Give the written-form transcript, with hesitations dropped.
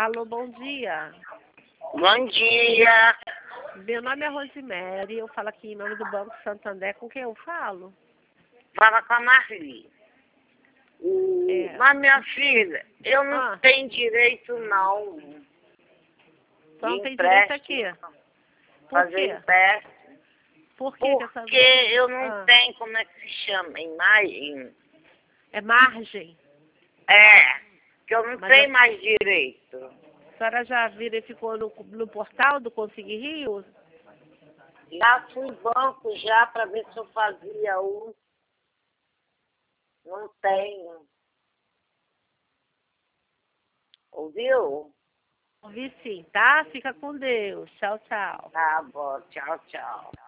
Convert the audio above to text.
Alô, bom dia. Bom dia. Meu nome é Rosemary, eu falo aqui em nome do Banco Santander. Com quem eu falo? Fala com a Marli. Mas, minha filha, eu não tenho direito, não. Só não tem direito aqui. Por Fazer quê? empréstimo. Por quê? Porque eu não tenho, como é que se chama? É margem. Que eu não tenho mais direito. A senhora já verificou no portal do Conseguir Rio? Já fui banco já para ver se eu fazia um. Não tenho. Ouviu? Ouvi sim, tá? Fica com Deus. Tchau, tchau. Tá bom. Tchau, tchau.